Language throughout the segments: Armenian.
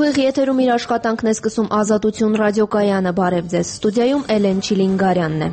Ուղիղ եթերում իր աշխատանքն է սկսում Ազատություն ռադիոկայանը, բարև ձեզ, ստուդիայում Էլեն Չիլինգարյանն է։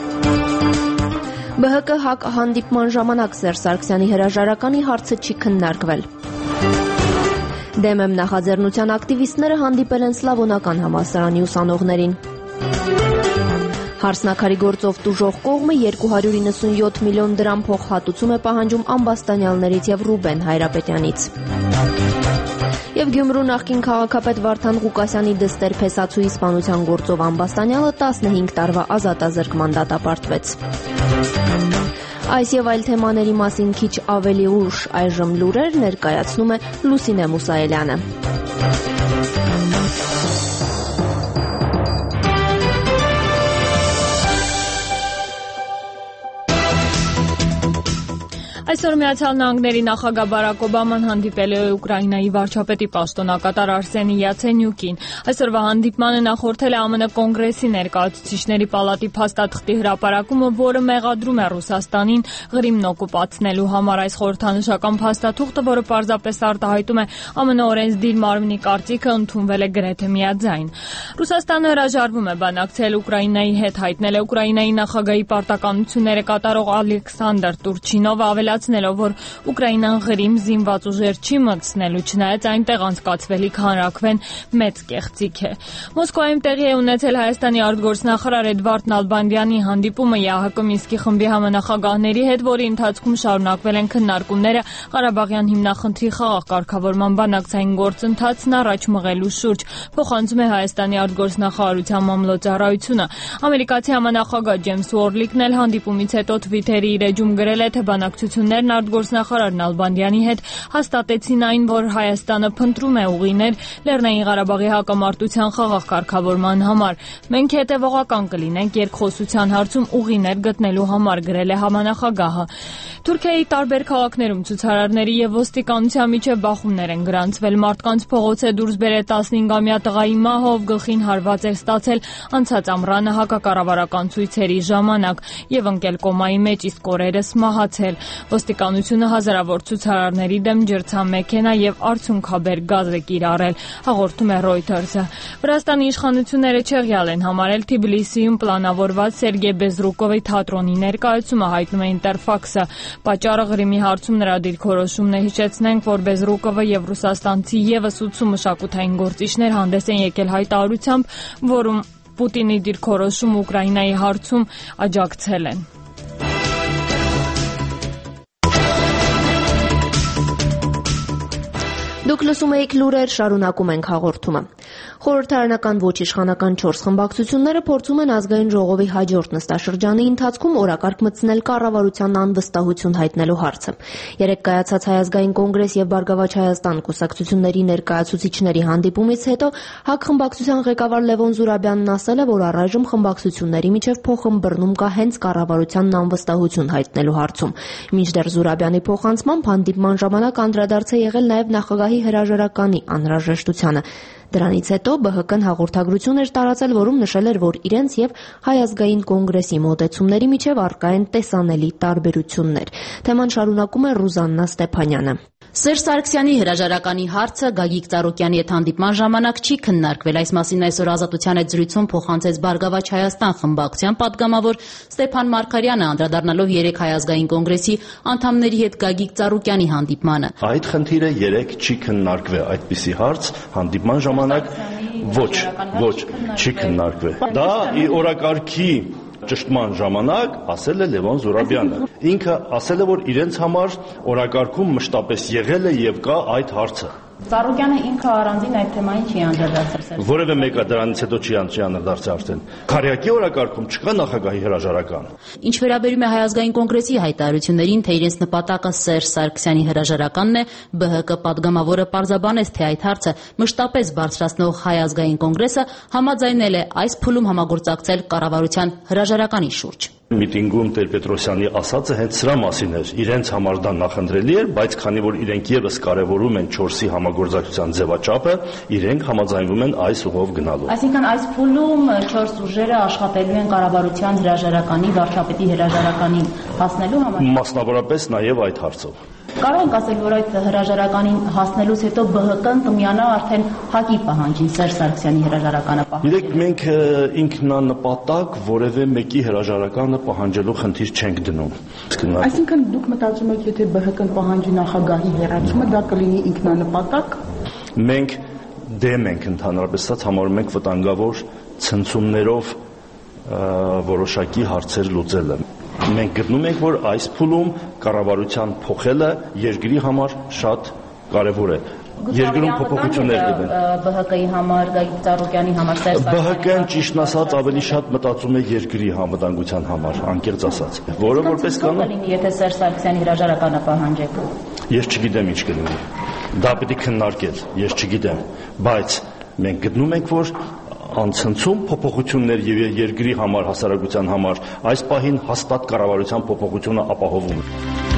ԲՀԿ ՀԱԿ հանդիպման ժամանակ Սերժ Սարգսյանի հրաժարականի հարցը չի քննարկվել։ Դեմ եմ նախաձեռնության ակտիվիստները հանդիպել են Սլավոնական համալսարանի ուսանողներին։ Հարսնաքարի գործով տուժող կողմը 297 միլիոն դրամ փոխհատուցում է պահանջում ամբաստանյալներից եւ Ռուբեն Հայրապետյանից։ Եվ Գյումրու նախկին քաղաքապետ Վարդան Ղուկասյանի դստեր փեսացուի սպանության գործով ամբաստանյալը 15 տարվա ազատազրկման դատապարտվեց։ Այս եւ այլ թեմաների մասին քիչ ավելի ուշ այժմ լուրեր ներկայացնում է Լուսինե Մուսայելյանը։ Այսօր Միացյալ Նահանգների նախագահ Բարակ Օբաման հանդիպել է Ուկրաինայի վարչապետի պաշտոնակատար Արսենի Յացենյուկին։ Այսօրվա հանդիպմանը նախորդել է ԱՄՆ Կոնգրեսի ներկայացուցիչների պալատի փաստաթղթի հրապարակումը, որը մեղադրում է Ռուսաստանին Ղրիմն օկուպացնելու համար։ Այս խորհրդանշական փաստաթուղթը, որը պարզապես արտահայտում է ԱՄՆ օրենսդիր մարմնի կարծիքը, ընդունվել է գրեթե միաձայն։ Ռուսաստանը հրաժարվում է բանակցել Ուկրաինայի հետ, հայտնել է Ուկրաինայի նախագահի պարտականությունները կատարող Ալեքսանդր Տուրչինովը, ավելացնելով, որ Ուկրաինան Ղրիմ զինված ուժեր չի մտցնելու, չնայած այնտեղ անցկացվելիք հանրաքվեն մեծ կեղծիք է։ Մոսկվայում տեղի է ունեցել Հայաստանի արտգործնախարար Էդվարդ Նալբանդյանի հանդիպումը ԵԱՀԿ Մինսկի խմբի համանախագահների հետ, որի ընթացքում շարունակվել են քննարկումները Ղարաբաղյան հիմնախնդրի խաղաղ կարգավորման բանակցային գործընթացն առաջ մղելու շուրջ, փոխանցում է Հայաստանի արտգործնախարարության մամլոյցարայությունը։ Ամերիկացի համանախագահ Ջեյմս Ուորլիկն էլ հանդիպումից հետո Թվիթերի իր էջում գրել է, թե բանակցություններն արտգործնախարար Նալբանդյանի հետ հաստատեցին այն, որ Հայաստանը փնտրում է ուղիներ Լեռնային Ղարաբաղի հակամարտության խաղաղ կարգավորման համար։ Մենք հետևողական կլինենք երկխոսության հարցում ուղիներ գտնելու համար, գրել է համանախագահը։ Թուրքիայի տարբեր քաղաքներում ցուցարարների եւ ոստիկանության միջև բախումներ են գրանցվել։ Մարդկանց փողոց է դուրս բերել 15-ամյա տղայի մահը, ով գլխին հարված էր ստացել անցած ամռանը հակակառավարական ցույցերի ժամանակ եւ ընկել կոմայի մեջ, իսկ օրերս մահացել։ Ոստիկանությունը հազարավոր ցուցարարների դեմ ջրցամեքենա եւ արցունքաբեր գազ է կիրառել, հաղորդում է Reuters-ը։ Վրաստանի իշխանությունները չեղյալ են համարել Թբիլիսիում պլանավորված Սերգեյ Բեզրուկովի թատրոնի ներկայացումը, հայտնում է Ինտերֆաքսը։ Պատճառը Ղրիմի հարցում նրա դիրքորոշումն է։ Հիշեցնենք, որ Բեզրուկովը եւ ռուսաստանցի եւս 80 մշակութային գործիչներ հանդես են եկել հայտարարությամբ, որում Պուտինի դիրքորոշում Ուկրաինայի հարցում աջակցել են։ Դուք լսում եք լուրեր, շարունակում ենք հաղորդումը։ Խորհրդարանական ոչ իշխանական 4 խմբակցությունները փորձում են ազգային ժողովի հաջորդ նստաշրջանի ընթացքում օրակարգ մտցնել կառավարության անվստահություն հայտնելու հարցը։ Երեկ կայացած Հայ ազգային կոնգրես եւ Բարգավաճ Հայաստան կուսակցությունների ներկայացուցիչների հանդիպումից հետո ՀԱԿ խմբակցության ղեկավար Լևոն Զուրաբյանն ասել է, որ առայժմ խմբակցությունների միջև փոխըմբռնում կա հենց կառավարությանն անվստահություն հայտնելու հարցում։ Մինչդեռ Զուրաբյանի փոխանցմամբ հանդիպման ժամանակ անդրադարձ է եղել նաեւ նախագահի հրաժարականի անհրաժեշտությանը։ Դրանից հետո ԲՀԿ-ն հաղորդագրություն էր տարածել, որում նշել էր, որ իրենց եւ Հայ ազգային կոնգրեսի մոտեցումների միջև առկա են տեսանելի տարբերություններ։ Թեման շարունակում է Ռուզաննա Ստեփանյանը։ Սերժ Սարգսյանի հրաժարականի հարցը Գագիկ Ծառուկյանի հետ հանդիպման ժամանակ չի քննարկվել։ Այս մասին այսօր Ազատության հետ զրույցում փոխանցեց Բարգավաճ Հայաստան խմբակցության պատգամավոր Ստեփան Մարգարյանը, անդրադառնալով երեք Հայ ազգային կոնգրեսի անդամների հետ Գագիկ Ծառուկյանի հանդիպմանը։ Այդ խնդիրը երեք չի քննարկվել, այդպիսի հարց հանդիպման ժամանակ ոչ չի քննարկվել։ Դա օրակարգի ճշտման ժամանակ ասել է Լևոն Զուրաբյանը։ Ինքը ասել է, որ իրենց համար օրակարգում մշտապես եղել է եւ կա այդ հարցը։ Ծառուկյանը ինքը առանձին այդ թեմային չի անդրադարձել։ Որևէ մեկը դրանից հետո չի անդրադարձել արդեն։ Քարյակի օրակարգում չկա նախագահի հրաժարական։ Ինչ վերաբերում է Հայ ազգային կոնգրեսի հայտարարություններին, թե իրենց նպատակը Սերժ Սարգսյանի հրաժարականն է, ԲՀԿ պատգամավորը պարզաբանեց, թե այդ հարցը մշտապես բարձրացնող Հայ ազգային կոնգրեսը համաձայնել է այս փուլում համագործակցել կառավարության հրաժարականի շուրջ։ Միտինգում Տեր-Պետրոսյանի ասածը հենց սրա մասին էր։ Իրենց համար դա նախընտրելի էր, բայց քանի որ իրենք եւս կարևորում են 4-ի համագործակցության ձևաչափը, իրենք համաձայնվում են այս ուղով գնալու։ Այսինքն այս փուլում 4 ուժերը աշխատելու են կառավարության հրաժարականի, վարչապետի հրաժարականին հասնելու համար։ Մասնավորապես նաեւ այդ հարցով։ Կարող ենք ասել, որ այդ հրաժարականին հասնելուց հետո ԲՀԿ-ն կմիանա արդեն ՀԱԿ-ի պահանջին, Սերժ Սարգսյանի հրաժարականը պահանջի։ Իրեք մենք ինքնանպատակ որևէ մեկի հրաժարականը պահանջելու խնդիր չենք դնում։ Այսինքն դուք մտածում եք, եթե ԲՀԿ-ն պահանջի նախագահի հեռացումը, դա կլինի ինքնանպատակ։ Մենք դեմ ենք ընդհանրապես համարում ենք վտանգավոր ցնցումներով որոշակի հարցեր լուծելը։ Մենք գտնում ենք, որ այս փուլում կառավարության փոխելը երկրի համար շատ կարևոր է։ Երկրում փոփոխություններ գտնել։ ԲՀԿ-ի համար, Գագիկ Ծառուկյանի համար, Սերժ ԲՀԿ-ն ճիշտն ասած ավելի շատ մտածում է երկրի համավտանգության համար, անկեղծ ասած։ Որը որպես կանոն կլինի, եթե Սերժ Սարգսյանի հրաժարականը պահանջեք։ Ես չգիտեմ ինչ կլինի։ Դա պետք է քննարկել, ես չգիտեմ, բայց մենք գտնում ենք, որ անցնցում փոփոխություններ եւ երկրի համար, հասարակության համար այս պահին հաստատ կառավարության փոփոխությունը ապահովում է։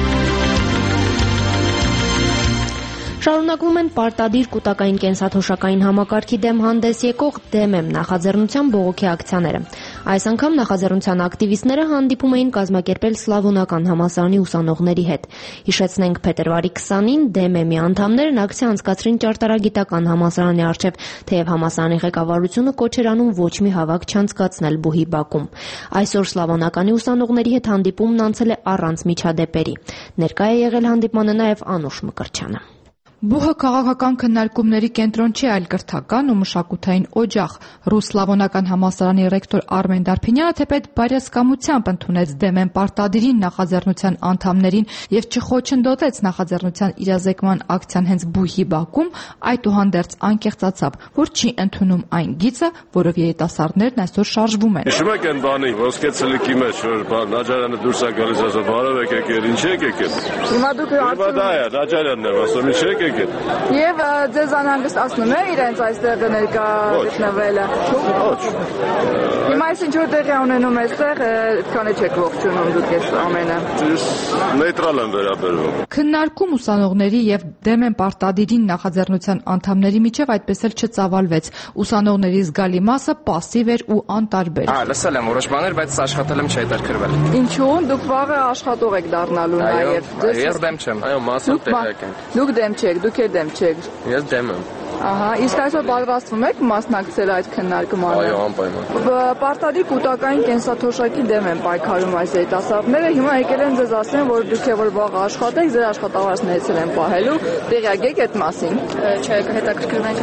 Շարունակվում են պարտադիր կൂട്ടակային կենսաթոշակային համակարգի դեմ հանդես եկող «Դեմ եմ» նախաձեռնության բողոքի ակցիաները։ Այս անգամ նախաձեռնության ակտիվիստները հանդիպում էին կազմակերպել Սլավոնական համալսարանի ուսանողների հետ։ Հիշեցնենք, փետրվարի 20-ին «Դեմ եմ»-ի անդամներն ակցիա անցկացրին Ճարտարագիտական համալսարանի առջև, թեև համալսարանի ղեկավարությունը կոչ էր անում ոչ մի հավաք չանցկացնել բուհի բակում։ Այսօր Սլավոնականի ուսանողների հետ հանդիպումն անցել է առանց միջադեպերի։ Ներկա է եղել հանդիպմանը նաև Անուշ Մկրտչյանը։ Բուհը քաղաքական քննարկումների կենտրոն չի, այլ կրթական ու մշակութային օջախ։ Ռուս-Սլավոնական համալսարանի ռեկտոր Արմեն Դարփինյանը թեպետ բարյացակամությամբ ընդունեց «Դեմ եմ» պարտադիրին նախաձեռնության անդամներին եւ չխոչընդոտեց նախաձեռնության իրազեկման ակցիան հենց բուհի բակում, այդուհանդերձ անկեղծացավ, որ չի ընդունում այն գիծը, որով երիտասարդներն այսօր շարժվում են։ Հիշում եք այն բանի ոսկե ցլիկի մեջ, որ Նաջարյանը դուրս է գալիս, ասում բարև եկեք, ինչ եք եկել։ Հիմա դուք դա է, Նաջարյանն է, ասում ինչ եք եկել։ Եվ ձեզ անհանգստացնում է իրենց այստեղ ներկա գտնվելը։ Ոչ։ Հիմա այս ինչ որ տեղի ունենում այստեղ, այդքանը չեք ողջունում դուք այս ամենը։ Նեյտրալ եմ վերաբերվում։ Քննարկում ուսանողների եւ «Դեմ եմ» պարտադիրին նախաձեռնության անդամների միջև այդպես էլ չծավալվեց։ Ուսանողների զգալի մասը պասիվ էր ու անտարբեր։ Լսել եմ որոշ բաներ, բայց աշխատել եմ չհետաքրվել։ Ինչու՞, դուք վաղը աշխատող եք դառնալու նաև։ Ես դեմ չեմ։ Այո, մասամբ տեղյակ եմ։ Դուք դեմ չեք, դուք էլ դեմ չեք։ Ես դեմ եմ։ Ահա, իսկ այսօր պատրաստվում եք մասնակցել այդ քննարկմանը։ Այո, անպայման։ Պարտադիր կൂട്ടակային կենսաթոշակի դեմ են պայքարում այս երիտասարդները։ Հիմա եկել են ձեզ ասեն, որ դուք եք որ վաղ աշխատեք, ձեր աշխատավարձներից են պահելու։ Տեղյակ եք այդ մասին։ Չէ, հետաքրքրվենք։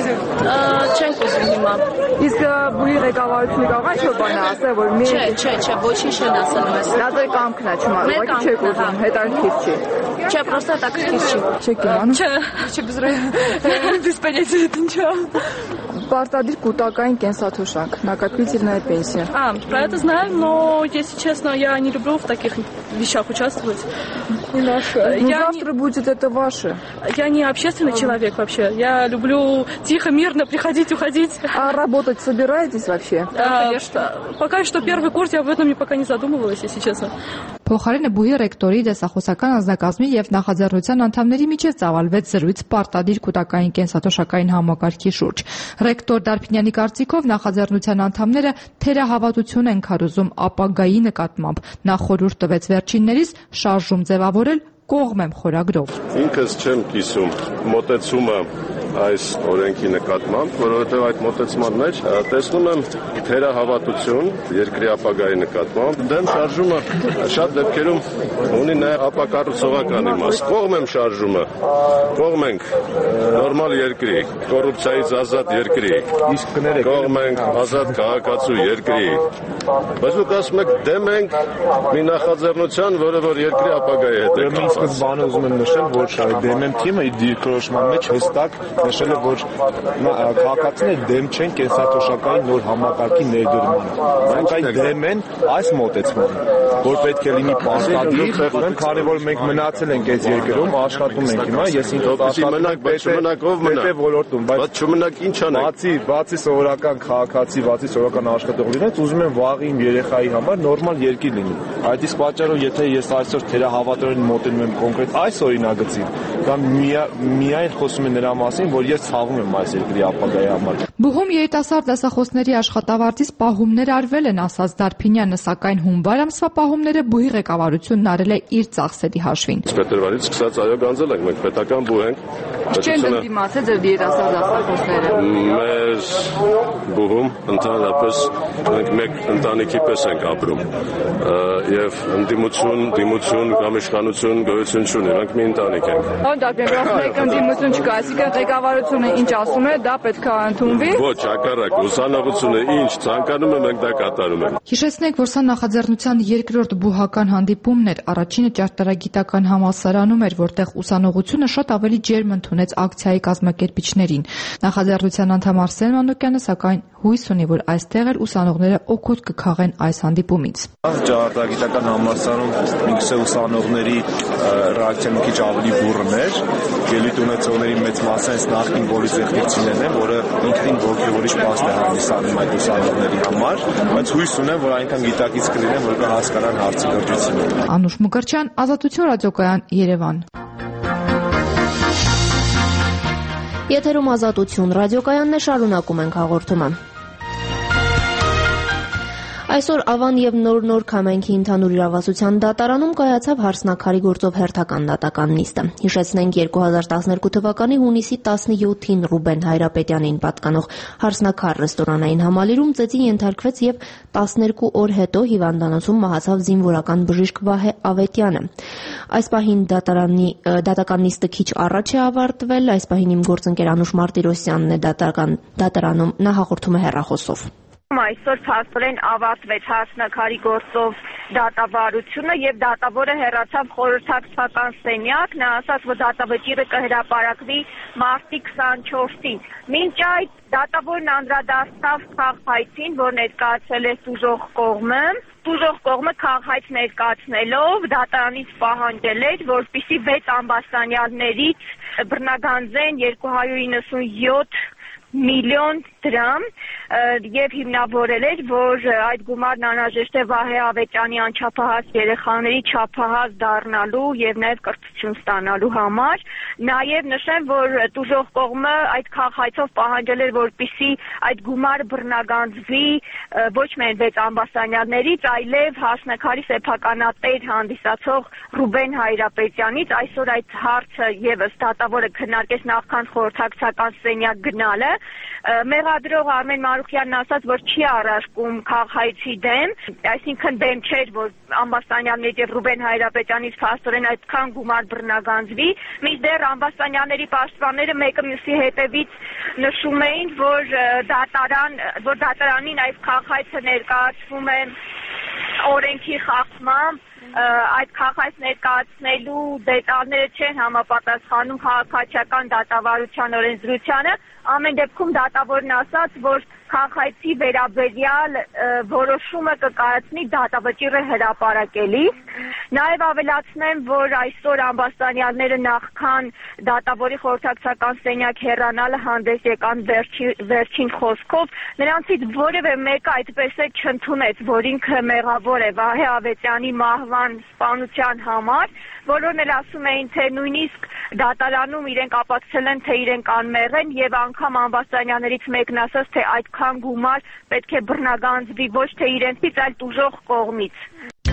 Չենք ուզում հիմա։ Իսկ բուհի ղեկավարությունը կարող է ինչ-որ բան ասել, որ մի Չէ, ոչինչ չեն ասել մեզ։ Դա ձեր կամքն է, չմա, ուղղակի չեք ուզում, հետաքրքիր չի։ Չէ, պրոստը հետաքրքիր չի։ Չեք իմանում։ Չէ, բզրե։ Без понятия это ничего. Портадир кутакайн кенсатошак, накопительная пенсия. Про это знаю, но, если честно, я не люблю в таких вещах участвовать. Не наше. Завтра будет это ваше. Я не общественный человек вообще. Я люблю тихо, мирно приходить, уходить. А работать собираетесь вообще? Да, конечно. Пока что первый курс, я об этом пока не задумывалась, если честно. Փոխարենը բուհի ռեկտորի դեսախոսական անձնակազմի եւ նախաձեռնության անդամների միջև ծավալվեց զրույց պարտադիր կൂട്ടակային կենսաթոշակային համակարգի շուրջ։ Ռեկտոր Դարփինյանի կարծիքով նախաձեռնության անդամները թերահավատություն են քարոզում ապագայի նկատմամբ։ Նա խորհուրդ տվեց վերջիններիս շարժում ձևավորել կողմ եմ խորագրով։ Ինքս չեմ կիսում մոտեցումը այս օրենքի նկատմամբ, որովհետև այդ մոտեցման մեջ տեսնում եմ թերահավատություն երկրի ապագայի նկատմամբ։ Դեմ շարժումը շատ դեպքերում ունի նաև ապակառուցողական իմաստ։ Կողմ եմ շարժումը, կողմ ենք նորմալ երկրի, կոռուպցիայից ազատ երկրի, կողմ ենք ազատ քաղաքացու երկրի։ Բայց դուք ասում եք դեմ ենք մի նախաձեռնության, որը որ երկրի ապագայի հետ է կապված։ Սկզբանը ուզում եմ նշել, որ դեմ եմ թիմը իր դիրքորոշման մեջ հստակ նշել է, որ քաղաքացիները դեմ չեն կենսաթոշակային նոր համակարգի ներդրմանը։ Նրանք այն դեմ են այս մոտեցմանը, որ պետք է լինի պարտադիր, քանի որ մենք մնացել ենք այս երկրում, աշխատում ենք հիմա, ես ինքս աշխատում եմ պետ ոլորտում, բայց չմնաք ինչ անեք։ Բացի սովորական քաղաքացի, բացի սովորական աշխատող լինած, ուզում եմ վաղ իմ երեխայի համար նորմալ երկիր լինի։ Այդ իսկ պատճառով, եթե ես այսօր թերահավատորեն մոտենում եմ կոնկրետ այս օրինագծին, կամ միայն խոսում եմ նրա մասին, ասում, որ ես ցավում եմ այս երկրի ապագայի համար։ Բուհում երիտասարդ դասախոսների աշխատավարձից պահումներ արվել են, ասաց Դարփինյանը, սակայն հունվար ամսվա պահումները բուհի ղեկավարությունն արել է իր ծախսերի հաշվին։ Փետրվարից սկսած այո գանձել ենք, մենք պետական բուհ ենք։ Չեն դիմացել ձեր երիտասարդ դասախոսները։ Մեր բուհում ընդհանրապես մենք մեկ ընտանիքի պես ենք ապրում եւ ընդդիմություն կամ իշխանություն գոյություն չունի, մենք մի ընտանիք ենք։ Դարբերով մեկ ընդդիմություն չկա, այսինքն ղեկավարությունը ինչ ասում է, դա պետք է ընդունվի։ Ոչ, հակառակ, ուսանողությունը ինչ ցանկանում է, մենք դա կատարում ենք։ Հիշեցնենք, որ սա նախաձեռնության երկրորդ բուհական հանդիպումն էր, առաջինը ճարտարագիտական համալսարանում էր, որտեղ ուսանողությունը շատ ավելի ջերմ ընդունեց ակցիայի կազմակերպիչներին։ Նախաձեռնության անդամ Արսեն Մանուկյանը սակայն հույս ունի, որ այստեղ էլ ուսանողները օգուտ կքաղեն այս հանդիպումից։ Ճարտարագիտական համալսարանում ինքս ուսանողների ռեակցիան մի քիչ ավելի բուռն էր, ելույթ ունեցողների մեծ մասը այս նախկին պոլիտեխնիկցիներն են, որը ինքնին ոգևորիչ փաստ է հանդիսանում այդ ուսանողների համար, բայց հույս ունեմ, որ այնքան գիտակից կլինեն, որ կհասկանան հարցի լրջությունը։ Անուշ Մուկրչյան, Ազատություն ռադիոկայան, Երևան։ Եթերում Ազատություն ռադիոկայանն է, շարունակում ենք հաղորդումը։ Այսօր Ավան եւ Նոր Քամենքի ընդհանուր իրավասության դատարանում կայացավ հարսնաքարի գործով հերթական դատական նիստը։ Հիշեցնենք 2012 թվականի հունիսի 17-ին Ռուբեն Հայրապետյանին պատկանող հարսնաքար ռեստորանային համալիրում ծեծի ենթարկվեց եւ 12 օր հետո հիվանդանոցում մահացավ զինվորական բժիշկ Վահե Ավետյանը։ Այս պահին դատական նիստը քիչ առաջ է ավարտվել, այս պահին իմ գործընկեր Անուշ Մարտիրոսյանն է դատարանում, նա հաղորդում է հեռախոսով։ Այսօր փաստորեն ավարտվեց հարսնաքարի գործով դատավարությունը եւ դատավորը հեռացավ խորհրդակցական սենյակ, նա ասաց, որ դատավճիռը կհրապարակվի մարտի 24-ին։ Մինչ այդ դատավորն անդրադարձավ քաղաքացին, որ ներկայացել է տուժող կողմը։ Տուժող կողմը քաղաքացի ներկայացնելով դատարանից պահանջել էր, որպեսզի 6 ամբաստանյալներից բռնագանձեն 297 միլիոն դրամ եւ հիմնավորել էր, որ այդ գումարն անհրաժեշտ է Վահե Ավետյանի անչափահաս երեխաների չափահաս դառնալու եւ նաեւ կրթություն ստանալու համար։ Նաեւ նշեմ, որ տուժող կողմը այդ քաղաքացիով պահանջել էր, որպեսզի այդ գումարը բռնագանձվի ոչ միայն 6 ամբաստանյալներից, այլև հասնաքարի սեփականատեր հանդիսացող Ռուբեն Հայրապետյանից։ Այսօր այդ հարցը եւս դատավորը քննարկեց նախքան խորհրդակցական սենյակ գնալը։ Մեղադրող Արմեն Մարուխյանն ասաց, որ չի առարկում քաղաքացի դեմ, այսինքն դեմ չէր, որ ամբաստանյաններից եւ Ռուբեն Հայրապետյանից փաստորեն այդքան գումար բռնագանձվի, մինչդեռ ամբաստանյանների պաշտպանները մեկը մյուսի հետևից նշում էին, որ դատարանին այդ քաղաքացը ներկայացվում է օրենքի խախտմամբ, այդ քաղաքացի ներկայացնելու դետալները չեն համապատասխանում քաղաքացիական դատավարության օրենսդրությանը։ Ամեն դեպքում դատավորն ասաց, որ քաղաքացի վերաբերյալ որոշումը կկայացնի դատավճիռը հրապարակելիս։ Նաև ավելացնեմ, որ այսօր ամբաստանյալները նախքան դատավորի խորհրդակցական սենյակ հեռանալը հանդես եկան վերջին խոսքով, նրանցից որևէ մեկը այդպես է չընդունեց, որ ինքը մեղավոր է Վահե Ավետյանի մահվան սպանության համար, բոլորն էլ ասում էին, թե նույնիսկ դատարանում իրենք ապացուցել են, թե իրենք անմեղ են եւ անգամ ամբաստանյալներից մեկն ասաց, թե այդքան գումար պետք է բռնագանձվի ոչ թե իրենցից, այլ տուժող կողմից։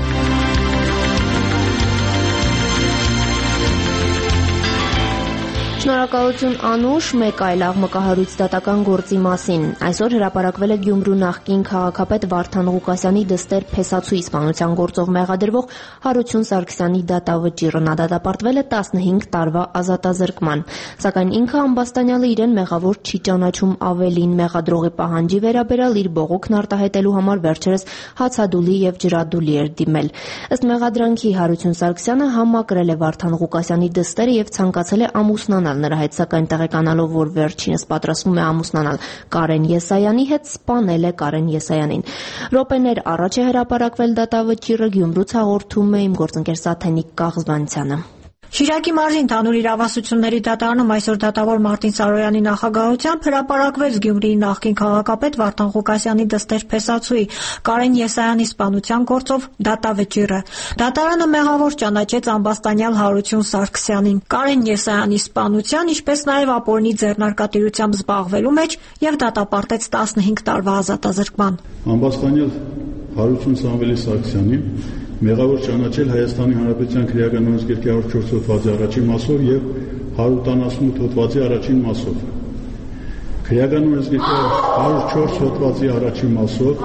Շնորհակալություն Անուշ, մեկ այլ աղմկահարույց դատական գործի մասին։ Այսօր հրապարակվել է Գյումրու նախկին քաղաքապետ Վարդան Ղուկասյանի դստեր Փեսացուի սպանության գործով մեղադրվող Հարություն Սարգսյանի դատավճիռը։ Նա դատապարտվել է 15 տարվա ազատազրկման, սակայն ինքը ամբաստանյալը իրեն մեղավոր չի ճանաչում, ավելին մեղադրողի պահանջի վերաբերյալ իր բողոքն արտահայտելու համար վերջերս հացադուլի եւ ջրադուլի էր դիմել։ Ըստ մեղադրանքի Հարություն Սարգսյանը համակրել է Վարդան Ղուկասյանի դստերը եւ ցանկացել է ամուսնանալ նրա հետ, սակայն տեղեկանալով, որ վերջինս պատրաստվում է ամուսնանալ Կարեն Եսայանի հետ, սպանել է Կարեն Եսայանին։ Րոպեներ առաջ է հրապարակվել դատավճիռը, Գյումրուց հաղորդում է իմ գործընկեր Սաթենիկ Կաղզվանցյանը։ Շիրակի մարզի ընդհանուր իրավասությունների դատարանում այսօր դատավոր Մարտին Սարոյանի նախագահությամբ հրապարակվեց Գյումրիի նախկին քաղաքապետ Վարդան Ղուկասյանի դստեր Փեսացուի Կարեն Եսայանի սպանության գործով դատավճիռը։ Դատարանը մեղավոր ճանաչեց ամբաստանյալ Հարություն Սարգսյանին Կարեն Եսայանի սպանության, ինչպես նաև ապօրինի ձեռնարկատիրությամբ զբաղվելու մեջ եւ դատապարտեց 15 տարվա ազատազրկման։ Ամբաստանյալ Հարություն Սամվելի Սարգսյանին մեղավոր ճանաչել Հայաստանի Հանրապետության քրեական օրենսգրքի 104 հոդվածի առաջին մասով եւ 178 հոդվածի առաջին մասով։ Քրեական օրենսգրքի 104 հոդվածի առաջին մասով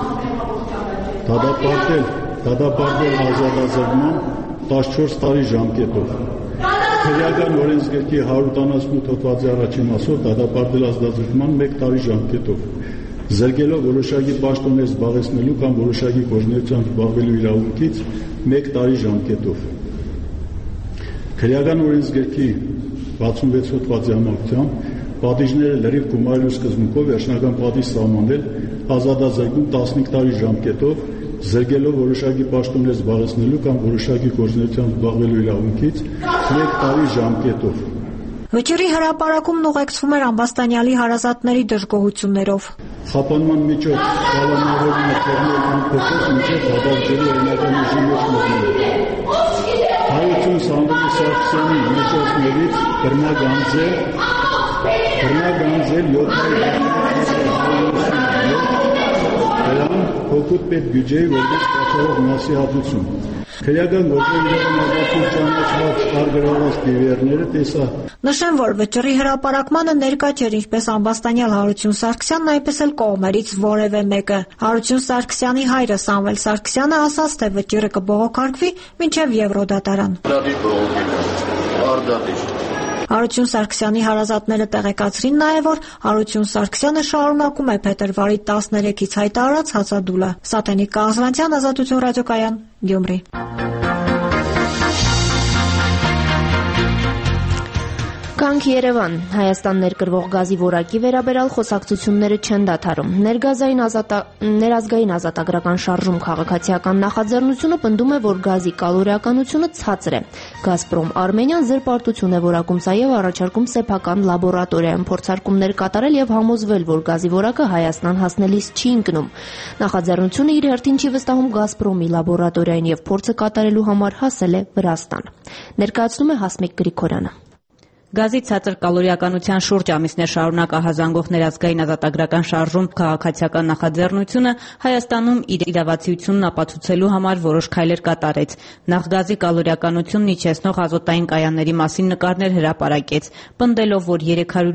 դատապարտել ազատազրկման 14 տարի ժամկետով։ Քրեական օրենսգրքի 178 հոդվածի առաջին մասով դատապարտել ազատազրկման 1 տարի ժամկետով։ Զրկելով որոշակի պաշտոններ զբաղեցնելու կամ որոշակի գործունեությամբ զբաղվելու իրավունքից 1 տարի ժամկետով։ Քրեական օրենսգրքի 66 հոդվածի համակարգությամբ պատիժները լրիվ գումարելու սկզբունքով վերջնական պատիժ սահմանել ազատազրկում 15 տարի ժամկետով, զրկելով որոշակի պաշտոններ զբաղեցնելու կամ որոշակի գործունեությամբ զբաղվելու իրավունքից 1 տարի ժամկետով։ Վճռի հրապարակումն ուղեկցվում էր ամբաստանյալի հարազատների դժգոհություններով։ Խափանման միջոց կալանավորում է թողնել անփոփոխ մինչև դատավճիռի օրինական ուժի մեջ մտնելը։ Հարություն Սամվելի Սարգսյանի միջոցներից բռնագանձել 7 դրամ հոգուտ պետ բյուջեի որպես կատարող մասի հատուցում։ Քրեական գործերի իրականացում ճանաչված արգելված դիվերները տեսա։ Նշեմ, որ վճռի հրապարակմանը ներկա չէր ինչպես ամբաստանյալ Հարություն Սարգսյանն, այնպես էլ կողմերից որևէ մեկը։ Հարություն Սարգսյանի հայրը Սամվել Սարգսյանը ասաց, թե վճիռը կբողոքարկվի մինչև Եվրոդատարան։ Հարություն Սարգսյանի հարազատները տեղեկացրին նաև, որ Հարություն Սարգսյանը շարունակում է փետրվարի 13-ից հայտարարած հացադուլը։ Սաթենիկ Կաղզվանցյան, Ազատություն ռադիոկայան, Գյումրի։ Կանք Երևան, Հայաստան ներկրվող գազի որակի վերաբերյալ խոսակցությունները չեն դադարում։ Ներազգային ազատագրական շարժում քաղաքացիական նախաձեռնությունը պնդում է, որ գազի կալորիականությունը ցածր է։ Գազպրոմ Արմենիան զրպարտություն է որակում սա եւ առաջարկում սեփական լաբորատորիայում փորձարկումներ կատարել եւ համոզվել, որ գազի որակը Հայաստան հասնելիս չի ընկնում։ Նախաձեռնությունը իր հերթին չի վստահում Գազպրոմի լաբորատորիային եւ փորձը կատարելու համար հասել է Վրաստան։ Ներկայացնում է Հասմիկ Գրիգորյանը։ Գազի ցածր կալորիականության շուրջ ամիսներ շարունակ ահազանգող ներազգային ազատագրական շարժում քաղաքացիական նախաձեռնությունը Հայաստանում իր իրավացիությունն ապացուցելու համար որոշ քայլեր կատարեց։ Նախ գազի կալորիականությունն իջեցնող ազոտային կայանների մասին նկարներ հրապարակեց, պնդելով, որ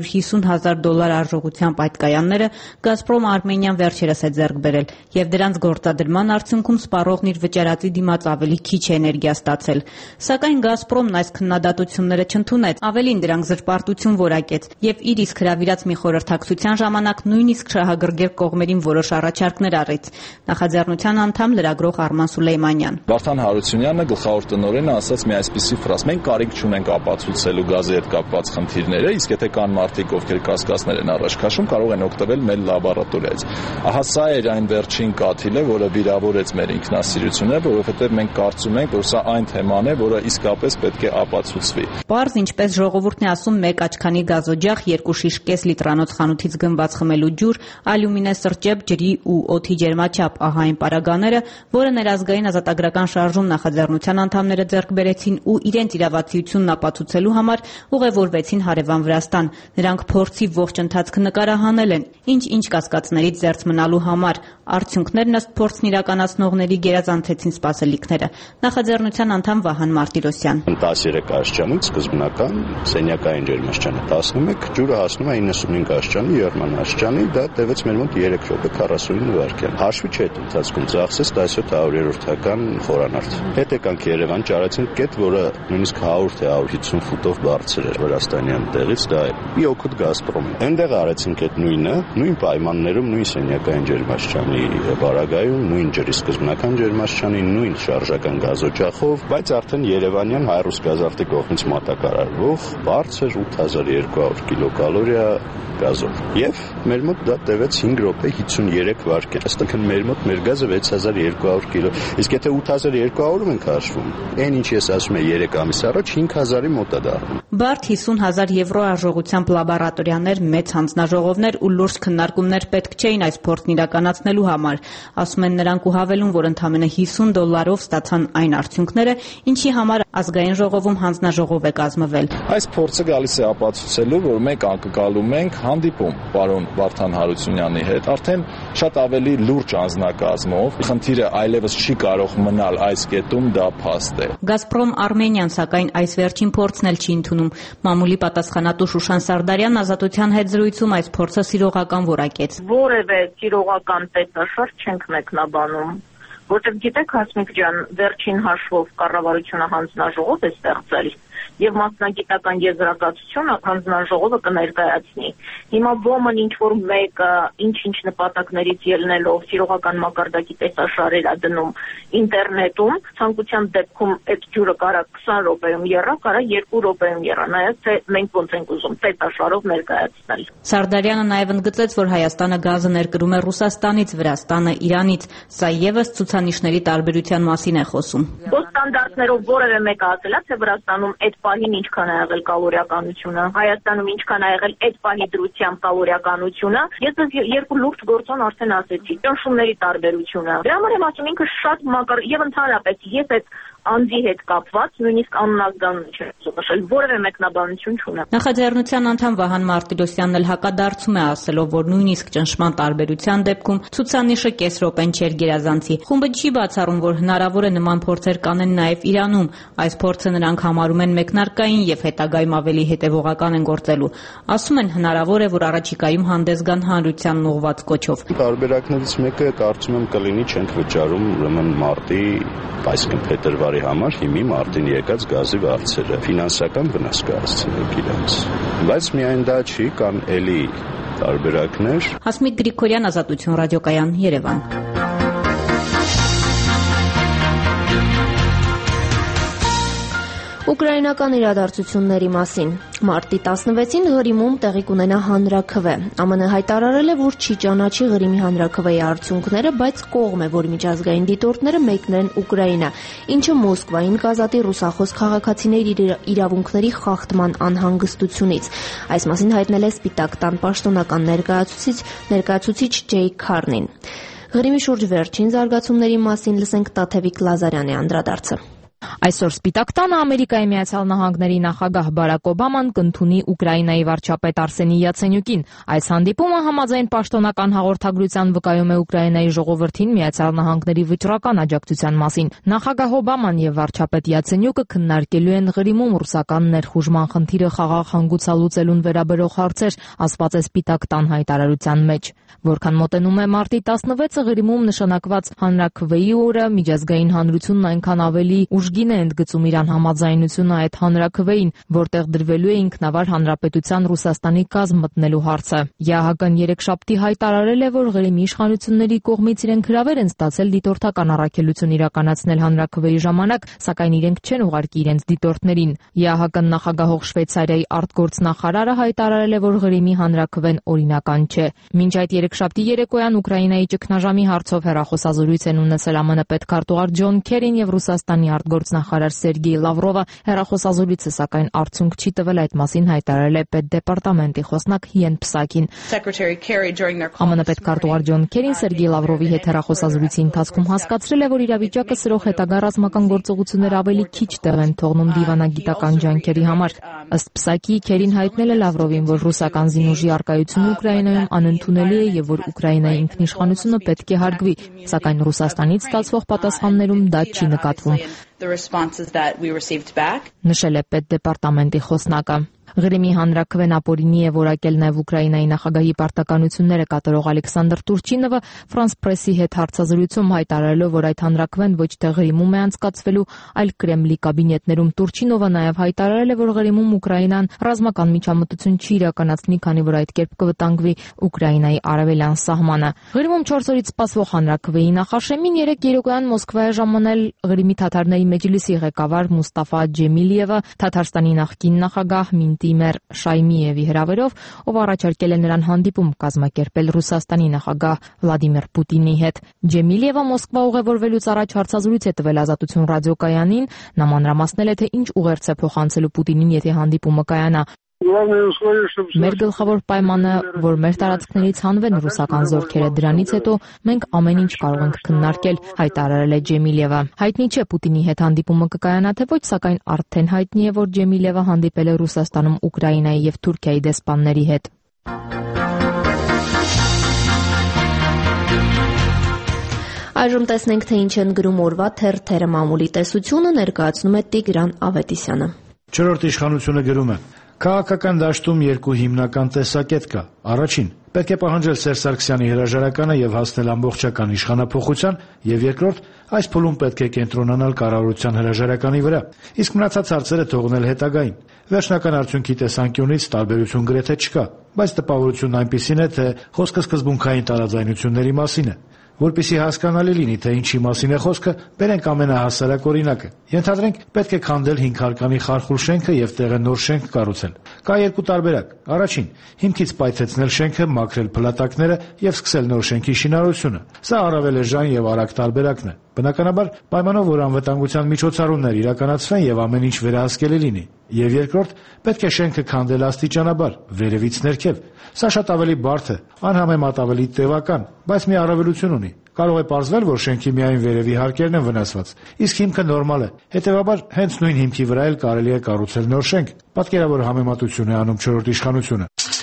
$350,000 արժողությամբ այդ կայանները Գազպրոմ Արմենիան վերջերս է ձեռք բերել եւ դրանց գործադրման արդյունքում սպառողն իր վճարածի դիմաց ավելի քիչ էներգիա ստացել։ Սակայն Գազպրոմն այս քննադատությունները չընդունեց, ավելին դրանք զրպարտություն որակեց եւ իր իսկ հրավիրած մի խորհրդակցության ժամանակ նույնիսկ շահագրգիռ կողմերին որոշ առաջարկներ առեց։ Նախաձեռնության անդամ լրագրող Արման Սուլեյմանյան։ Վարդան Հարությունյանը գլխավոր տնօրենը ասաց մի այսպիսի ֆրազ. մենք կարիք չունենք ապացուցելու գազի հետ կապված խնդիրները, իսկ եթե կան մարդիկ, ովքեր կասկածներ են առաջ քաշում, կարող են օգտվել մեր լաբորատորիայից։ Ահա սա էր այն վերջին կաթիլը, որը վիրավորեց մեր ինքնասիրությունը, որովհետեւ մենք կարծում ենք, որ սա այն թեման է, որը իսկապես պետք է ապացուցվի։ Պարզ ինչպես ժողովուրդն է ասում, մեկ աչքանի գազօջախ, 2 շիշ կես լիտրանոց խանութից գնված խմելու ջուր, ալյումինե սրճեպ, ջրի ու օդի ջերմաչափ, ահա այն պարագաները, որը ներազգային ազատագրական շարժում նախաձեռնության անդամները ձեռք բերեցին ու իրենց իրավացիությունն ապացուցելու համար ուղևորվեցին հարևան Վրաստան։ Նրանք փորձի ողջ ընթացքը նկարահանել են, ինչ կասկածներից զերծ մնալու համար։ Արդյունքներն ըստ փորձն իրականացնողների գերազանցեցին սպասելիքները։ Նախաձեռնության անդամ Վահան Մարտիրոսյան։ 13 աստիճանից սկզբնական սենյակային ջերմաստիճանը 11, ջուրը հասնում է 95 աստիճանի, եռման աստիճանի, դա տևեց մեր մոտ 3 րոպե 49 վայրկյան։ Հաշվի չէ այդ ընթացքում ծախսեց 1700-ական խորանարդ։ Հետ եկանք Երևան, ճարեցինք կետ, որը նույնիսկ 100 թե 150 ֆուտով բարձր էր Վրաստանյան տեղից, դա է մի օգուտ Գազպրոմի։ Այնտեղ արեցինք այդ նույնը, նույն պայմաններում, նույն սենյակային ջերմաստիճանի բարագայում, նույն ջրի սկզբնական ջերմաստիճանի, նույն շարժական գազօջախով, բայց արդեն Երևանյան հայ-ռուս գազավտի կողմից մատակարարվող բարձր 8200 կիլոկալորիա գազով։ Եվ մեր մոտ դա տևեց 5 րոպե 53 վայրկյան։ Այսինքն մեր մոտ մեր գազը 6200 կիլո։ Իսկ եթե 8200-ում ենք հաշվում, այն ինչ ես ասում եմ 3 ամիս առաջ 5000-ի մոտ է դառնում։ Բարդ 50,000 եվրո արժողությամբ լաբորատորիաներ, մեծ հանձնաժողովներ ու լուրջ քննարկումներ պետք չէին այս փորձն իրականացնելու համար։ Ասում են նրանք ու հավելում, որ ընդամենը $50 ստացան այն արդյունքները, ինչի համար ազգային ժողովում հանձնաժողով է կազմվել։ Այս փորձը գալիս է ապացուցելու, որ մեկ անկկալում ենք հանդիպում պարոն Վարդան Հարությունյանի հետ, արդեն շատ ավելի լուրջ անձնակազմով, խնդիրը այլևս չի կարող մնալ այս կետում, դա փաստ է։ Գազպրոմ Արմենիան, սակայն այս վերջին փորձն էլ չի ընդունում։ Մամուլի պատասխանատու Շուշան Սարդարյանն Ազատության հետ զրույցում այս փորձը սիրողական որակեց։ Որևէ սիրողական տեսաշարժ չենք մեկնաբանում, որտեղ գիտեք Հասմիկ ջան, վերջին հաշվով կառավարությունը հանձնաժողով է ստեղծել եւ մասնագիտական եզրակացությունը հանձնաժողովը կներկայացնի։ Հիմա ոմն ինչ-որ մեկը ինչ-ինչ նպատակներից ելնելով սիրողական մակարդակի տեսաշարեր է դնում ինտերնետում, ցանկության դեպքում այդ ջուրը կարա 20 րոպեում եռա, կարա 2 րոպեում եռա, նայած թե մենք ոնց ենք ուզում տեսաշարով ներկայացնել։ Սարդարյանը նաեւ ընդգծեց, որ Հայաստանը գազը ներկրում է Ռուսաստանից, Վրաստանը Իրանից, սա եւս ցուցանիշների տարբերության մասին է խոսում։ Ստանդարտներով որևէ մեկը ասել է, թե Վրաստանում այդ պահին ինչքան է եղել կալորիականությունը, Հայաստանում ինչքան է եղել այդ պահի դրությամբ կալորիականությունը, ես երկու լուրջ գործոն արդեն ասեցի, ճնշումների տարբերությունը։ Դրա համար եմ ասում ինքը շատ մակար եւ ընդհանրապես ես այդ անձի հետ կապված նույնիսկ անունազգանուն չեմ զգացել, որևէ մեկնաբանություն չունեմ։ Նախաձեռնության անդամ Վահան Մարտիրոսյանն էլ հակադարձում է, ասելով, որ նույնիսկ ճնշման տարբերության դեպքում ցուցանիշը կես րոպեն չէր գերազանցի։ Խումբը չի բացառում, որ հնարավոր է նման փորձեր կանեն նաև Իրանում։ Այս փորձը նրանք համարում են մեկնարկային եւ հետագայում ավելի հետեւողական են գործելու։ Ասում են հնարավոր է, որ առաջիկայում հանդես գան հանրությանն ուղղված կոչով։ Տարբերակներից մեկը կարծում եմ կլինի չենք վճարում ուրեմն մարտի, այսինքն փետրվարի համար հիմի մարտին եկած գազի վարձերը ֆինանսական վնաս կհասցնենք իրենց։ Բայց միայն դա չի, կան էլի տարբերակներ։ Հասմիկ Գրիգորյան, Ազատություն ռադիոկայան, Երևան։ Ուկրաինական իրադարձությունների մասին։ Մարտի 16-ին Ղրիմում տեղի կունենա հանրաքվե։ ԱՄՆ հայտարարել է, որ չի ճանաչի Ղրիմի հանրաքվեի արդյունքները, բայց կողմ է, որ միջազգային դիտորդները մեկնեն Ուկրաինա, ինչը Մոսկվային կազատի ռուսախոս քաղաքացիների իրավունքների խախտման անհանգստությունից։ Այս մասին հայտնել է Սպիտակ տան պաշտոնական ներկայացուցիչ Ջեյ Քարնին։ Ղրիմի շուրջ վերջին զարգացումների մասին լսենք Տաթևիկ Լազարյանի անդրադարձը։ Այսօր Սպիտակ տանը Ամերիկայի Միացյալ Նահանգների նախագահ Բարակ Օբաման կընդունի Ուկրաինայի վարչապետ Արսենի Յացենյուկին։ Այս հանդիպումը համաձայն պաշտոնական հաղորդագրության վկայում է Ուկրաինայի ժողովրդին Միացյալ Նահանգների վճռական աջակցության մասին։ Նախագահ Օբաման եւ վարչապետ Յացենյուկը քննարկելու են Ղրիմում ռուսական ներխուժման խնդիրը խաղաղ հանգուցալուծելուն վերաբերող հարցեր, ասված է Սպիտակ տան հայտարարության մեջ։ Որքան մոտենում է մարտի 16-ը Ղրիմում նշանակված հանրաքվեի օրը, միջազգային հանրությունն այնքան ավելի ուժգին է ընդգծում Իրան համաձայնությունը այդ հանրաքվեին, որտեղ դրվելու է ինքնավար հանրապետության Ռուսաստանի կազմ մտնելու հարցը։ ԵԱՀԿ-ն երեքշաբթի հայտարարել է, որ Ղրիմի իշխանությունների կողմից իրենք հրավեր են ստացել դիտորդական առաքելություն իրականացնել հանրաքվեի ժամանակ, սակայն իրենք չեն ուղարկի իրենց դիտորդներին։ ԵԱՀԿ-ն նախագահող Շվեյցարիայի արտգործնախարարը հայտարարել է, որ Ղրիմի հանրաքվեն օրինական չէ։ Մինչ այդ երեքշաբթի երեկոյան Ուկրաինայի ճգնաժամի հարցով հեռախոսազրույց են ունեցել ԱՄՆ պետքարտուղար Ջոն Քերին եւ Ռուսաստանի արտգործնախարար Սերգեյ Լավրովը։ Հեռախոսազրույցը սակայն արդյունք չի տվել, այդ մասին հայտարարել է պետդեպարտամենտի խոսնակ Յեն Պսակին։ ԱՄՆ պետքարտուղար Ջոն Քերին Սերգեյ Լավրովի հետ հեռախոսազրույցի ընթացքում հասկացրել է, որ իրավիճակը սրող հետագա ռազմական գործողություններ ավելի քիչ տեղ են թողնում դիվանագիտական ջանքերի համար։ Ըստ Պսակի, Քերին հայտնել է Լավրովին, որ ռուսական զինուժի առկայությունը Ուկրաինայում անընդունելի է եւ որ Ուկրաինայի ինքնիշխանությունը պետք է հարգվի, սակայն Ռուսաստանից ստացվող պատասխաններում դա չի նկատվում, նշել է պետդեպարտամենտի խոսնակը։ Ղրիմի հանրաքվեն ապօրինի է որակել նաև Ուկրաինայի նախագահի պարտականությունները կատարող Ալեքսանդր Տուրչինովը Ֆրանս Պրեսի հետ հարցազրույցում հայտարարելով, որ այդ հանրաքվեն ոչ թե Ղրիմում է անցկացվելու, այլ Կրեմլի կաբինետներում։ Տուրչինովը նաև հայտարարել է, որ Ղրիմում Ուկրաինան ռազմական միջամտություն չի իրականացնի, քանի որ այդ կերպ կվտանգվի Ուկրաինայի արևելյան սահմանը։ Ղրիմում 4 օրից սպասվող հանրաքվեի նախաշեմին 3 երեկոյան Մոսկվա է ժամանել Ղրիմի թաթարների Մեջլիսի ղեկավար Մուստաֆա Ջեմիլիևը Թաթարստանի նախկին նախագահ Մինտիմեր Շայմիևի հրավերով, ով առաջարկել է նրան հանդիպում կազմակերպել Ռուսաստանի նախագահ Վլադիմիր Պուտինի հետ։ Ջեմիլիևը Մոսկվա ուղևորվելուց առաջ հարցազրույց է տվել Ազատություն ռադիոկայանին, նա մանրամասնել է, թե ինչ ուղերձ է փոխանցելու Պուտինին, եթե հանդիպումը կայանա։ Մեր գլխավոր պայմանը, որ մեր տարածքներից հանվեն ռուսական զորքերը, դրանից հետո մենք ամեն ինչ կարող ենք քննարկել, հայտարարել է Ջեմիլիևը։ Հայտնի չէ Պուտինի հետ հանդիպումը կկայանա թե ոչ, սակայն արդեն հայտնի է, որ Ջեմիլիևը հանդիպել է Ռուսաստանում Ուկրաինայի եւ Թուրքիայի դեսպանների հետ։ Այժմ տեսնենք, թե ինչ են գրում օրվա թերթերը մամուլի տեսությունը, ներկայացնում է Տիգրան Ավետիսյանը։ Չորրորդ իշխանությունը գրում է. Քաղաքական դաշտում երկու հիմնական տեսակետ կա։ Առաջին՝ պետք է պահանջել Սերժ Սարգսյանի հրաժարականը եւ հասնել ամբողջական իշխանափոխության, եւ երկրորդ՝ այս փուլում պետք է կենտրոնանալ կառավարության հրաժարականի վրա, իսկ մնացած հարցերը թողնել հետագային։ Վերջնական արդյունքի տեսանկյունից տարբերություն գրեթե չկա, բայց տպավորությունն այնպիսին է, թե խոսքը սկզբունքային տարաձայնությունների մասին է։ Որպեսզի հասկանալի լինի, թե ինչի մասին է խոսքը, բերենք ամենահասարակ օրինակը։ Ենթադրենք, պետք է քանդել 5 հարկանի խարխուլ շենքը եւ տեղը նոր շենք կառուցել։ Կա երկու տարբերակ։ Առաջին՝ հիմքից պայթեցնել շենքը, մաքրել փլատակները եւ սկսել նոր շենքի շինարարությունը։ Սա առավել էժան եւ արագ տարբերակն է։ Բնականաբար, պայմանով, որ անվտանգության միջոցառումներ իրականացվեն եւ ամեն ինչ վերահսկելի լինի։ Եվ երկրորդ, պետք է շենքը քանդել աստիճանաբար, վերևից ներքև։ Սա շատ ավելի բարդ է, անհամեմատ ավելի տևական, բայց մի առավելություն ունի։ Կարող է պարզվել, որ շենքի միայն վերևի հարկերն են վնասված, իսկ հիմքը նորմալ է։ Հետևաբար, հենց նույն հիմքի վրա էլ կարելի է կառուցել նոր շենք։ Պատկերավոր համեմատություն է անում չորրորդ իշխանությունը։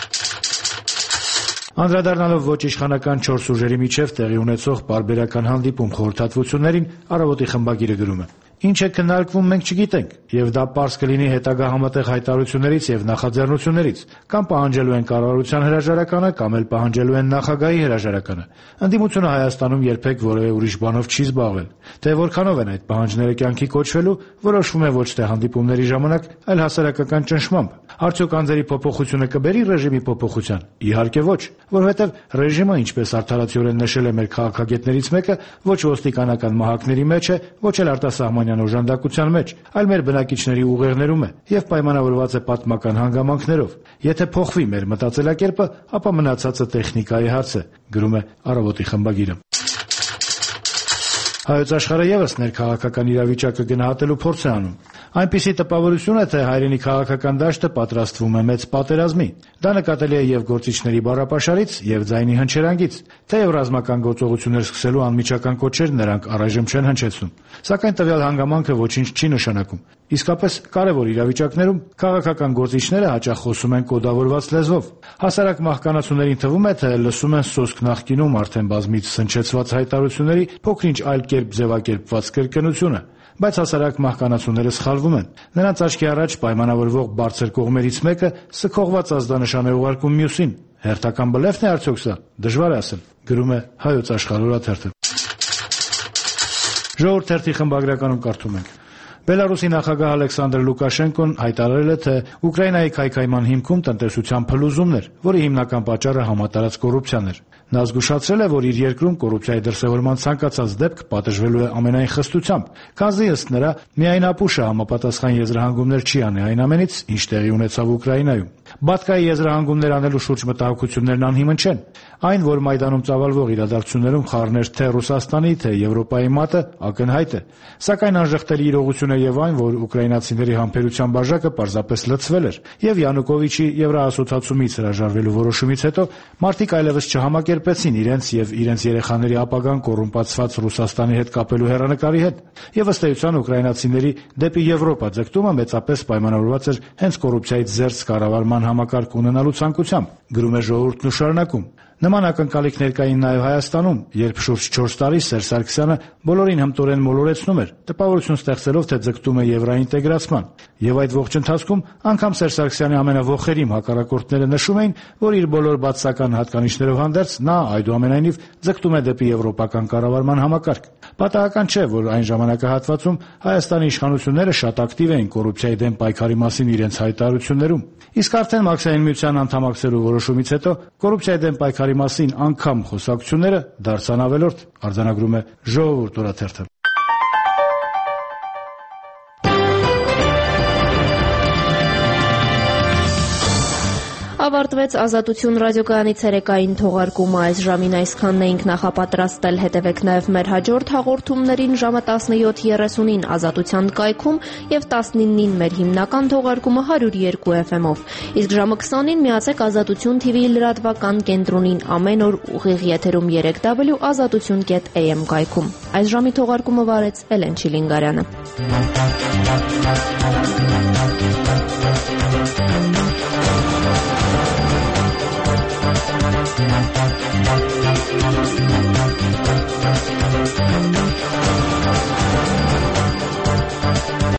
Անդրադառնալով ոչ իշխանական 4 ուժերի միջև տեղի ունեցող պարբերական հանդիպում խորհրդատվություններին, Առավոտի խմբագիրը գրում է. Ինչ է քննարկվում, մենք չգիտենք, եւ դա պարզ կլինի հետագա համատեղ հայտարարություններից եւ նախաձեռնություններից, կամ պահանջելու են կառավարության հրաժարականը, կամ էլ պահանջելու են նախագահի հրաժարականը։ Ընդդիմությունը Հայաստանում երբեք որևէ ուրիշ բանով չի զբաղվել։ Թե որքանով են այդ պահանջները կյանքի կոչվելու, որոշվում է ոչ թե հանդիպումների ժամանակ, այլ հասարակական ճնշմամբ։ Արդյոք անձերի փոփոխությունը կբերի ռեժիմի փոփոխության։ Իհարկե ոչ, որովհետև ռեժիմը, ինչպես արդարացիորեն նշել է մեր քաղաքագետներից մեկը, ոչ ոստիկանական մահակների մեջ է, ոչ էլ արտասահմանյան օժանդակության մեջ, այլ մեր բնակիչների ուղեղներում է եւ պայմանավորված է պատմական հանգամանքներով։ Եթե փոխվի մեր մտածելակերպը, ապա մնացածը տեխնիկայի հարց է, գրում է Առավոտի խմբագիրը։ Հայոց աշխարհը եւս ներքաղաքական իրավիճակը գնահատելու փորձ է անում։ Այնպիսի տպավորություն է, թե հայրենի քաղաքական դաշտը պատրաստվում է մեծ պատերազմի։ Դա նկատելի է եւ գործիչների բառապաշարից, եւ ձայնի հնչերանգից, թեև ռազմական գործողություններ սկսելու անմիջական կոչեր նրանք առայժմ չեն հնչեցնում։ Սակայն տվյալ հանգամանքը ոչինչ չի նշանակում։ Իսկապես կարևոր իրավիճակներում քաղաքական գործիչները հաճախ խոսում են կոդավորված լեզվով։ Հասարակ մահկանացուներին թվում է, թե լսում են սոսկ նախկինում արդեն բազմից հնչեցված հայտարարությունների փոքր-ինչ այլ կերպ ձևակերպված կրկնությունը։ Բայց հասարակ մահկանացուները սխալվում են։ Նրանց աչքի առաջ պայմանավորվող բարձր կողմերից մեկը սքողված ազդանշան է ուղարկում մյուսին։ Հերթական բլեֆն է արդյոք սա։ Դժվար է ասել, գրում է Հայոց աշխարհ օրաթերթը։ Ժողովուրդ թերթի խմբագրականում կարդում ենք. Բելարուսի նախագահ Ալեքսանդր Լուկաշենկոն հայտարարել է, թե Ուկրաինայի քայքայման հիմքում տնտեսության փլուզումն էր, որի հիմնական պատճառը համատարած կոռուպցիան էր։ Նա զգուշացրել է, որ իր երկրում կոռուպցիայի դրսևորման ցանկացած դեպք պատժվելու է ամենայն խստությամբ, քանզի ըստ նրա միայն ապուշը համապատասխան եզրահանգումներ չի անի այն ամենից, ինչ տեղի ունեցավ Ուկրաինայում։ Բատկայի եզրահանգումներ անելու շուրջ մտահոգություններն անհիմն չեն։ Այն, որ Մայդանում ծավալվող իրադարձություններում խառներ թե Ռուսաստանի, թե Եվրոպայի մատը, ակնհայտ է։ Սակայն անժխտելի իրողություն է եւ այն, որ ուկրաինացիների համբերության բաժակը պարզապես լցվել էր, եւ Յանուկովիչի Եվրոասոցիացումից հրաժարվելու որոշումից հետո մարդիկ այլևս չհամակերպեցին իրենց եւ իրենց երեխաների ապագան կոռումպացված Ռուսաստանի հետ կապելու հեռանկարի հետ։ Եվ ըստ էության ուկրաինացիների դեպի Եվրոպա ձգտումը մեծապես պայմանավորված էր հենց կոռուպցիայից զերծ կառավարման համակարգ ունենալու ցանկությամբ, գրում է Ժողովուրդն ու շարունակում. Նման ակնկալիքներ կային նաև Հայաստանում, երբ շուրջ 4 տարի Սերժ Սարգսյանը բոլորին հմտորեն մոլորեցնում էր, տպավորություն ստեղծելով, թե ձգտում է եվրոինտեգրացման։ Եվ այդ ողջ ընթացքում անգամ Սերժ Սարգսյանի ամենավոխերիմ հակառակորդները նշում էին, որ իր բոլոր բացասական հատկանիշներով հանդերձ նա այդուամենայնիվ ձգտում է դեպի եվրոպական կառավարման համակարգ։ Պատահական չէ, որ այն ժամանակահատվածում Հայաստանի իշխանությունները շատ ակտիվ էին կոռուպցիայի դեմ պայքարի մասին իրենց հայտարարություններում։ Իսկ արդեն Մաքսային միության անդամակցելու որոշումից հետո կոռուպցիայի դեմ պայքարի մասին անգամ խոսակցությունները դարձան ավելորդ, արձանագրում է Ժողովուրդ օրաթերթը։ Ավարտվեց Ազատություն ռադիոկայանի ցերեկային թողարկումը։ Այս ժամին այսքանն էինք նախապատրաստել։ Հետևեք նաև մեր հաջորդ հաղորդումներին ժամը 17:30-ին Ազատության կայքում եւ 19-ին մեր հիմնական թողարկումը 102 FM-ով։ Իսկ ժամը 20-ին միացեք Ազատություն TV լրատվական կենտրոնին ամեն օր ուղիղ եթերում 3W azatutun.am կայքում։ Այս ժամի թողարկումը վարեց Էլեն Չիլինգարյանը։